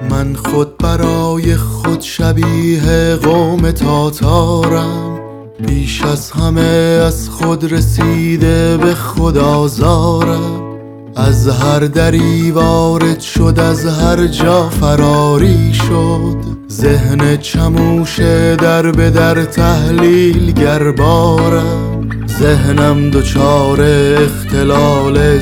من خود برای خود شبیه قوم تاتارم، بیش از همه از خود رسیده به خود آزارم. از هر دری وارد شد، از هر جا فراری شد، ذهن چموشه در به در تحلیل گربارم. ذهنم دچار اختلال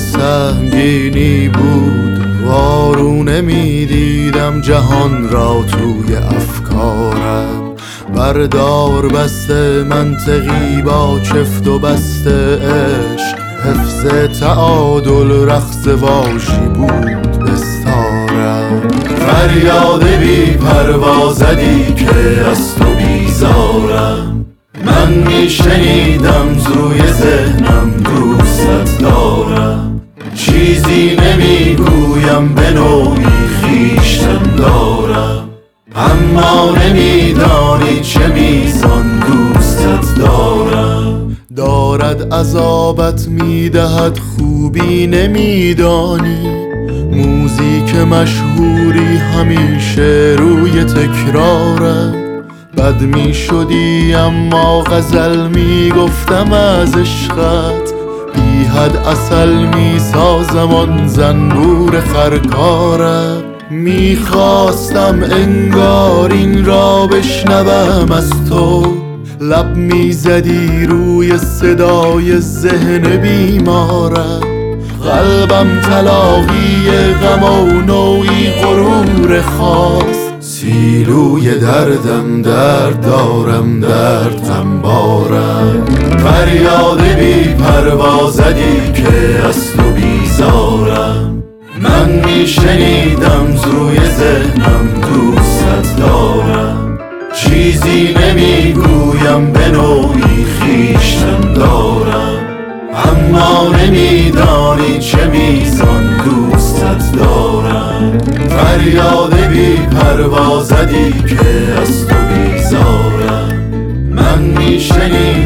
سهمگینی بود، وارونه می دیدم جهان را توی افکارم. بردار بسته منطقی با چفت و بسته عشق، حفظ تعادل رقص واشی بود بستارم. فریاد بی پروا زدی که از تو بیزارم، من میشنیدم زوی ذهنم دوست دارم. چیزی نمیگویم به نوعی خویشتن دارم، اما نمیدانی چه میزان دوستت دارم. دارد عذابت میدهد خوبی نمیدانی، موزیک مشهوری همیشه روی تکرارم. بد می شدی اما غزل می گفتم از عشقت، بی حد عسل می سازم آن زنبور خرکارم. می خواستم انگار این را بشنوم از تو، لب می زدی روی صدای ذهن بیمارم. قلبم تلاقی غم و نوعی غرور خاص، سیلوی دردم درد دارم، درد غمبارم. فریاد بی پروا زدی که از تو بیزارم، من میشنیدم زوی ذهنم دوست دارم. چیزی نمیگویم به نوعی خویشتن دارم، اما نمیدانی چه میزان دوستت دارم. فریاد بی پروا زدی که از تو بیزارم، من میشنیدم